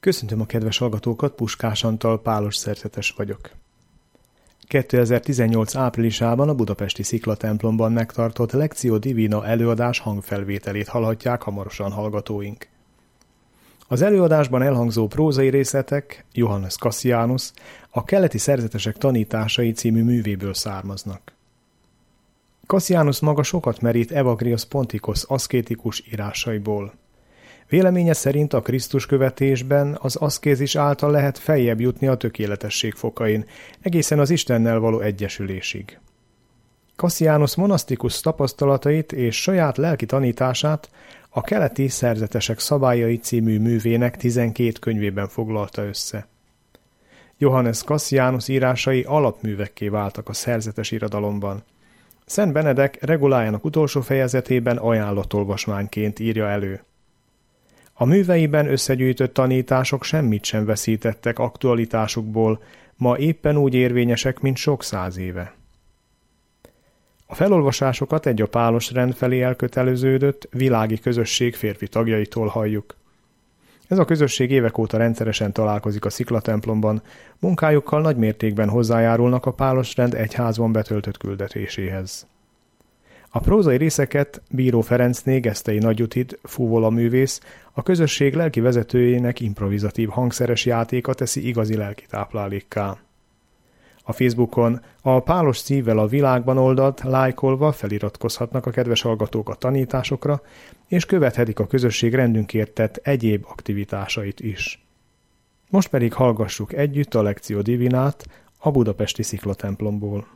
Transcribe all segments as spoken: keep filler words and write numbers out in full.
Köszöntöm a kedves hallgatókat, Puskás Antal pálos szerzetes vagyok. kétezer-tizennyolc áprilisában a budapesti Sziklatemplomban megtartott Lectio Divina előadás hangfelvételét hallhatják hamarosan hallgatóink. Az előadásban elhangzó prózai részletek Johannes Cassianus a Keleti szerzetesek tanításai című művéből származnak. Cassianus maga sokat merít Evagrios Ponticus aszkétikus írásaiból. Véleménye szerint a Krisztus követésben az aszkézis által lehet feljebb jutni a tökéletesség fokain, egészen az Istennel való egyesülésig. Cassianus monasztikus tapasztalatait és saját lelki tanítását a Keleti szerzetesek szabályai című művének tizenkét könyvében foglalta össze. Johannes Cassianus írásai alapművekké váltak a szerzetes irodalomban. Szent Benedek regulájának utolsó fejezetében ajánlott olvasmányként írja elő. A műveiben összegyűjtött tanítások semmit sem veszítettek aktualitásukból, ma éppen úgy érvényesek, mint sok száz éve. A felolvasásokat egy a pálos rend felé elköteleződött világi közösség férfi tagjaitól halljuk. Ez a közösség évek óta rendszeresen találkozik a Sziklatemplomban, munkájukkal nagy mértékben hozzájárulnak a pálos rend egyházban betöltött küldetéséhez. A prózai részeket Bíró Ferencné Gesztei Nagyutit, fúvola művész, a közösség lelki vezetőjének improvizatív hangszeres játéka teszi igazi lelki táplálékká. A Facebookon a Pálos szívvel a világban oldalt lájkolva feliratkozhatnak a kedves hallgatók a tanításokra, és követhetik a közösség rendünkért tett egyéb aktivitásait is. Most pedig hallgassuk együtt a Lectio Divinát a budapesti Sziklatemplomból.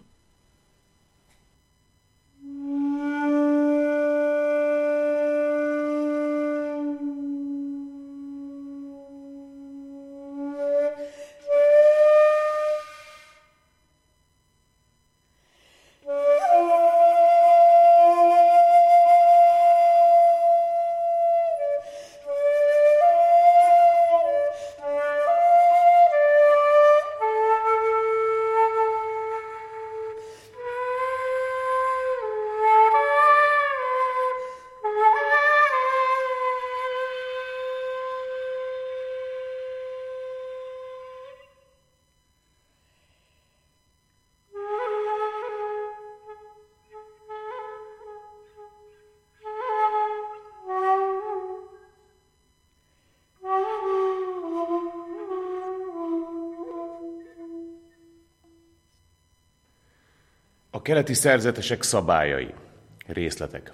A keleti szerzetesek szabályai. Részletek.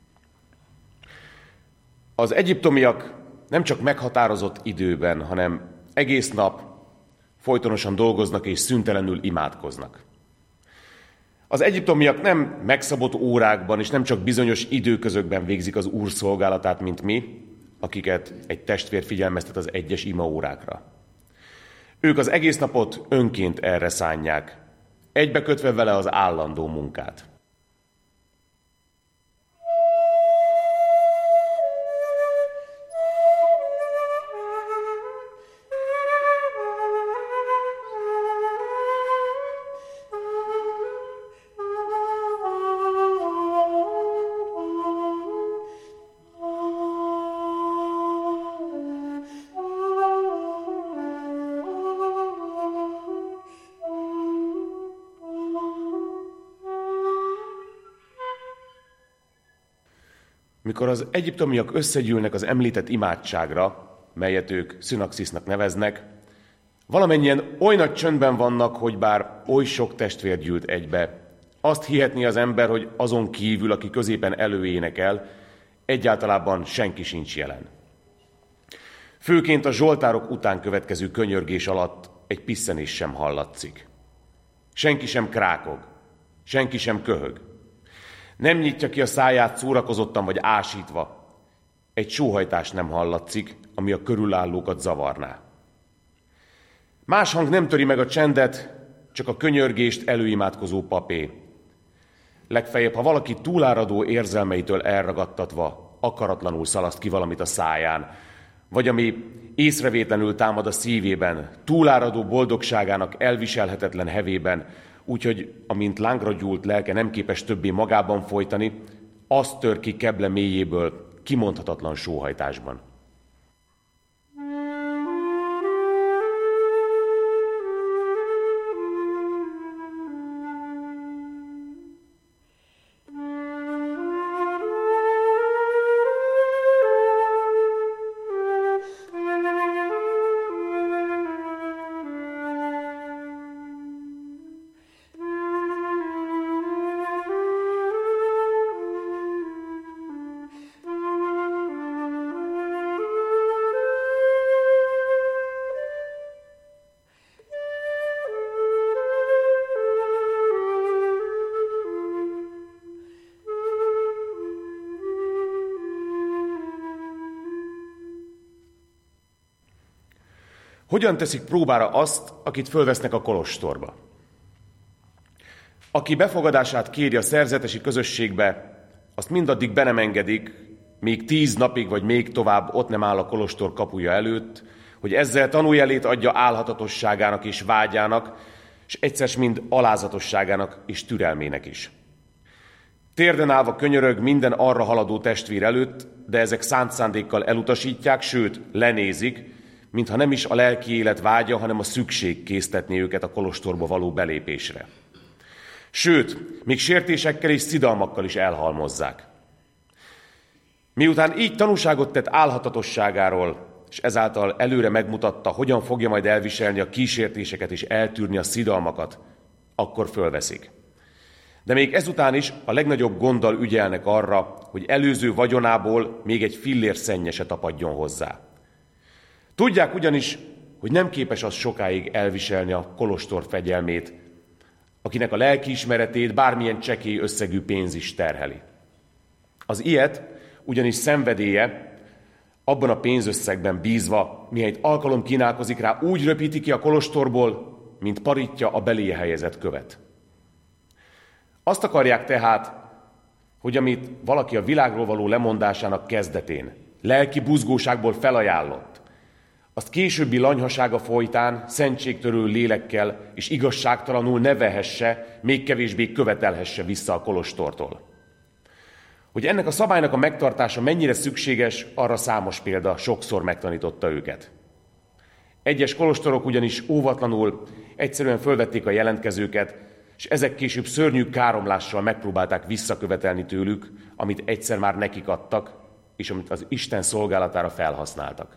Az egyiptomiak nem csak meghatározott időben, hanem egész nap folytonosan dolgoznak és szüntelenül imádkoznak. Az egyiptomiak nem megszabott órákban és nem csak bizonyos időközökben végzik az Úr szolgálatát, mint mi, akiket egy testvér figyelmeztet az egyes imaórákra. Ők az egész napot önként erre szánják, egybekötve vele az állandó munkát. Mikor az egyiptomiak összegyűlnek az említett imádságra, melyet ők szünaxisnak neveznek, valamennyien oly nagy csöndben vannak, hogy bár oly sok testvér gyűlt egybe, azt hihetné az ember, hogy azon kívül, aki középen előénekel, egyáltalában senki sincs jelen. Főként a zsoltárok után következő könyörgés alatt egy pisszenés sem hallatszik. Senki sem krákog, senki sem köhög. Nem nyitja ki a száját szórakozottan vagy ásítva. Egy sóhajtás nem hallatszik, ami a körülállókat zavarná. Más hang nem töri meg a csendet, csak a könyörgést előimádkozó papé. Legfeljebb, ha valaki túláradó érzelmeitől elragadtatva, akaratlanul szalaszt ki valamit a száján, vagy ami észrevétlenül támad a szívében, túláradó boldogságának elviselhetetlen hevében, úgyhogy, amint lángra gyúlt lelke nem képes többé magában folytani, azt tör ki keble mélyéből kimondhatatlan sóhajtásban. Hogyan teszik próbára azt, akit fölvesznek a kolostorba? Aki befogadását kéri a szerzetesi közösségbe, azt mindaddig be nem engedik, még tíz napig vagy még tovább ott nem áll a kolostor kapuja előtt, hogy ezzel tanújelét adja álhatatosságának és vágyának, és egyszer mind alázatosságának és türelmének is. Térden állva könyörög minden arra haladó testvér előtt, de ezek szánt szándékkal elutasítják, sőt, lenézik, mintha nem is a lelki élet vágya, hanem a szükség késztetné őket a kolostorba való belépésre. Sőt, még sértésekkel és szidalmakkal is elhalmozzák. Miután így tanúságot tett álhatatosságáról, és ezáltal előre megmutatta, hogyan fogja majd elviselni a kísértéseket és eltűrni a szidalmakat, akkor fölveszik. De még ezután is a legnagyobb gonddal ügyelnek arra, hogy előző vagyonából még egy fillér szennye se tapadjon hozzá. Tudják ugyanis, hogy nem képes az sokáig elviselni a kolostor fegyelmét, akinek a lelkiismeretét bármilyen csekély összegű pénz is terheli. Az ilyet ugyanis szenvedélye, abban a pénzösszegben bízva, mihelyt alkalom kínálkozik rá, úgy röpíti ki a kolostorból, mint parítja a beléje helyezett követ. Azt akarják tehát, hogy amit valaki a világról való lemondásának kezdetén, lelki buzgóságból felajánlott, azt későbbi lanyhasága folytán szentségtörő lélekkel és igazságtalanul ne vehesse, még kevésbé követelhesse vissza a kolostortól. Hogy ennek a szabálynak a megtartása mennyire szükséges, arra számos példa sokszor megtanította őket. Egyes kolostorok ugyanis óvatlanul egyszerűen fölvették a jelentkezőket, és ezek később szörnyű káromlással megpróbálták visszakövetelni tőlük, amit egyszer már nekik adtak, és amit az Isten szolgálatára felhasználtak.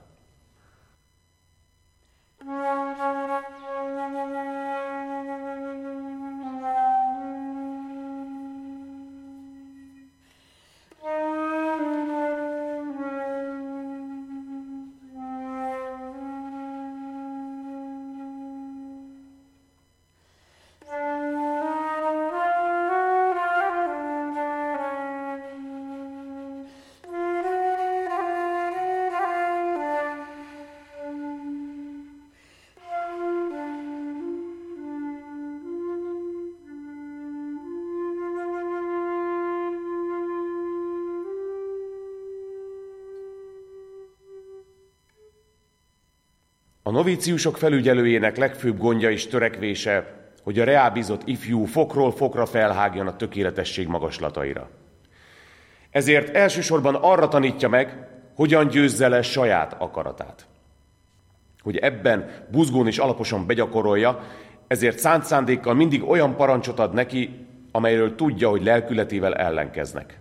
A novíciusok felügyelőjének legfőbb gondja és törekvése, hogy a reábízott ifjú fokról fokra felhágjon a tökéletesség magaslataira. Ezért elsősorban arra tanítja meg, hogyan győzze le saját akaratát. Hogy ebben buzgón és alaposan begyakorolja, ezért szánt szándékkal mindig olyan parancsot ad neki, amelyről tudja, hogy lelkületével ellenkeznek.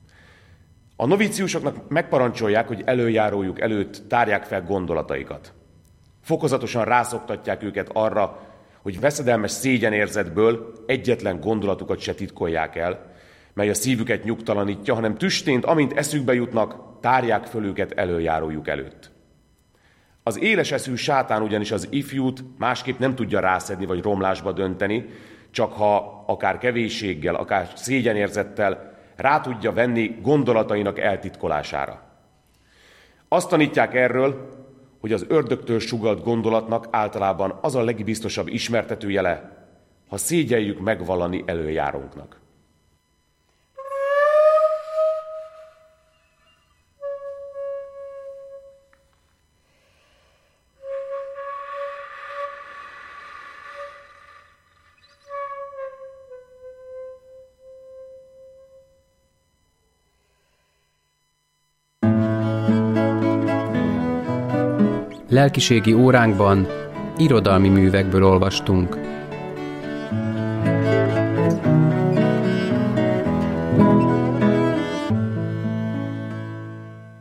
A novíciusoknak megparancsolják, hogy előjárójuk előtt tárják fel gondolataikat. Fokozatosan rászoktatják őket arra, hogy veszedelmes szégyenérzetből egyetlen gondolatukat se titkolják el, mely a szívüket nyugtalanítja, hanem tüstént, amint eszükbe jutnak, tárják föl őket előjárójuk előtt. Az éles eszű sátán ugyanis az ifjút másképp nem tudja rászedni vagy romlásba dönteni, csak ha akár kevésséggel, akár szégyenérzettel rá tudja venni gondolatainak eltitkolására. Azt tanítják erről, hogy az ördögtől sugalt gondolatnak általában az a legbiztosabb ismertetőjele, ha szégyeljük megvallani előjárónknak. Lelkiségi óránkban irodalmi művekből olvastunk.